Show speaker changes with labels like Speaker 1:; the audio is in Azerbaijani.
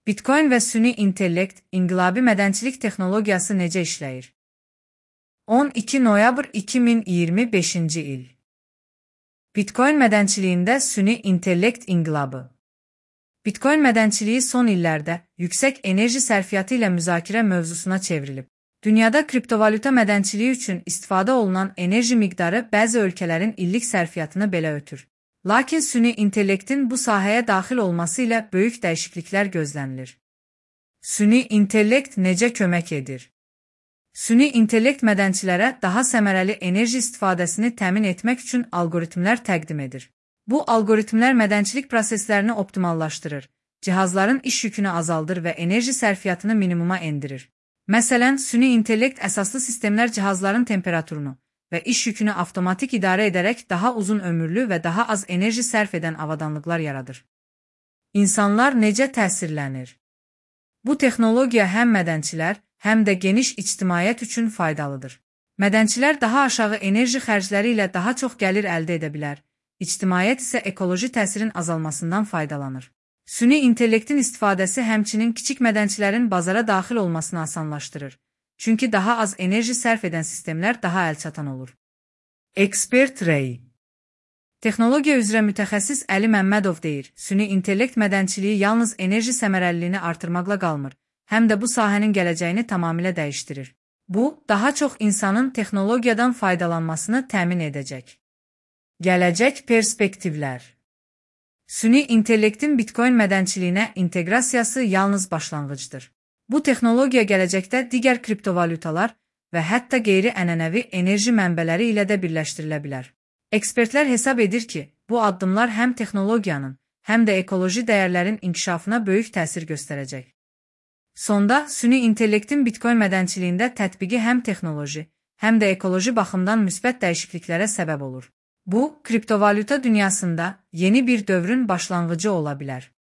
Speaker 1: Bitcoin və süni intellekt, inqilabi mədənçilik texnologiyası necə işləyir? 12 noyabr 2025-ci il. Bitcoin mədənçiliyində süni intellekt inqilabı. Bitcoin mədənçiliyi son illərdə yüksək enerji sərfiyyatı ilə müzakirə mövzusuna çevrilib. Dünyada kriptovalyuta mədənçiliyi üçün istifadə olunan enerji miqdarı bəzi ölkələrin illik sərfiyyatını belə ötür. Lakin süni intellektin bu sahəyə daxil olması ilə böyük dəyişikliklər gözlənilir. Süni intellekt necə kömək edir? Süni intellekt mədənçilərə daha səmərəli enerji istifadəsini təmin etmək üçün algoritmlər təqdim edir. Bu algoritmlər mədənçilik proseslərini optimallaşdırır, cihazların iş yükünü azaldır və enerji sərfiyyatını minimuma endirir. Məsələn, süni intellekt əsaslı sistemlər cihazların temperaturunu və iş yükünü avtomatik idarə edərək daha uzun ömürlü və daha az enerji sərf edən avadanlıqlar yaradır. İnsanlar necə təsirlənir? Bu texnologiya həm mədənçilər, həm də geniş ictimaiyyət üçün faydalıdır. Mədənçilər daha aşağı enerji xərcləri ilə daha çox gəlir əldə edə bilər, ictimaiyyət isə ekoloji təsirin azalmasından faydalanır. Süni intellektin istifadəsi həmçinin kiçik mədənçilərin bazara daxil olmasını asanlaşdırır. Çünki daha az enerji sərf edən sistemlər daha əlçatan olur. Ekspert rəyi. Texnologiya üzrə mütəxəssis Əli Məmmədov deyir, süni intellekt mədənçiliyi yalnız enerji səmərəliliyini artırmaqla qalmır, həm də bu sahənin gələcəyini tamamilə dəyişdirir. Bu, daha çox insanın texnologiyadan faydalanmasını təmin edəcək. Gələcək perspektivlər. Süni intellektin Bitcoin mədənçiliyinə inteqrasiyası yalnız başlanğıcdır. Bu texnologiya gələcəkdə digər kriptovalyutalar və hətta qeyri-ənənəvi enerji mənbələri ilə də birləşdirilə bilər. Ekspertlər hesab edir ki, bu addımlar həm texnologiyanın, həm də ekoloji dəyərlərin inkişafına böyük təsir göstərəcək. Sonda, süni intellektin Bitcoin mədənçiliyində tətbiqi həm texnoloji, həm də ekoloji baxımdan müsbət dəyişikliklərə səbəb olur. Bu, kriptovalyuta dünyasında yeni bir dövrün başlanğıcı ola bilər.